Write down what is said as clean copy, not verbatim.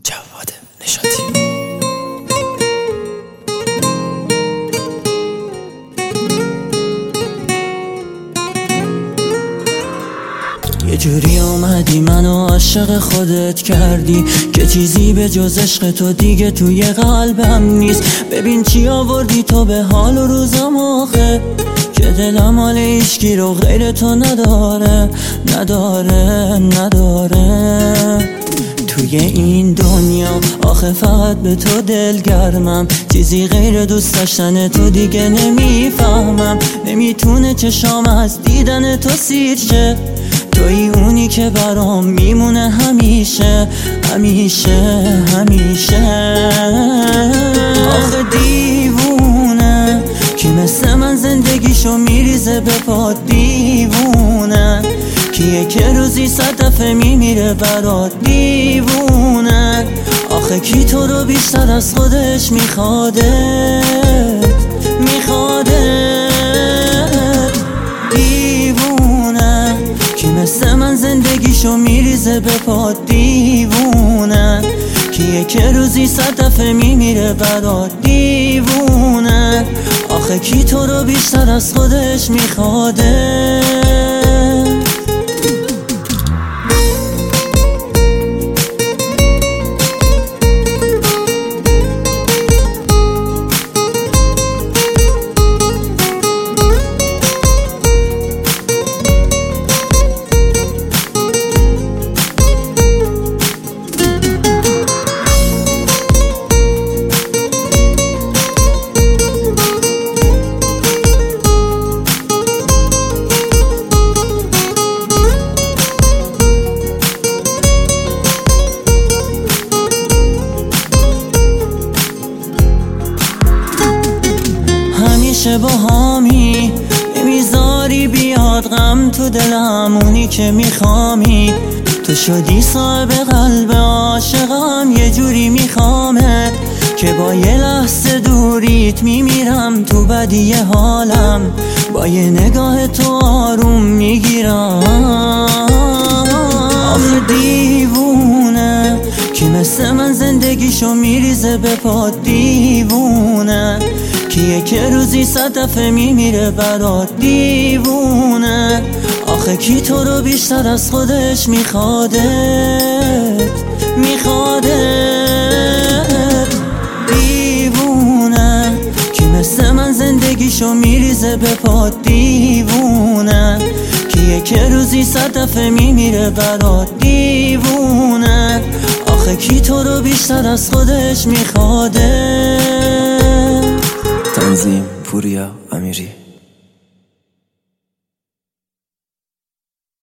جواد نشاطی. یه جوری اومدی منو عاشق خودت کردی که چیزی به جز عشق تو دیگه توی قلبم نیست. ببین چی آوردی تو به حال و روزم آخه، که دلم حال هیچکی رو غیر تو نداره. توی این دنیا آخه فقط به تو دلگرمم، چیزی غیر دوست داشتن تو دیگه نمیفهمم. نمیتونه چشام از دیدن تو سیر شه، توی اونی که برام میمونه همیشه. آخه دیوونه کی مثل من زندگیشو میریزه به پا، دیوونه کیه که روزی 100 دفعه میمیره برات، دیوونه آخه کی تو رو بیشتر از خودش میخواده. دیوونه کی مثل من زندگیشو میریزه به پا، دیوونه کیه که روزی 100 دفعه میمیره برات، دیوونه آخه کی تو رو بیشتر از خودش میخواده. با همی نمیذاری بیاد غم تو دلم، اونی که میخوامی تو شدی صاحب قلب عاشقم. یه جوری میخوامت که با یه لحظه دوریت میمیرم تو بدی حالم، با یه نگاه تو آروم میگیرم. آخه دیوونه کی مثل من زندگیشو میریزه به پا، دیوونه کیه که روزی 100 دفعه میمیره برات، دیوونه آخه کی تو رو بیشتر از خودش میخواده. دیوونه کی مثل من زندگیشو میریزه به پا، دیوونه کیه که روزی 100 دفعه میمیره برات، دیوونه آخه کی تو رو بیشتر از خودش میخواده. تنظیم پوریا امیری.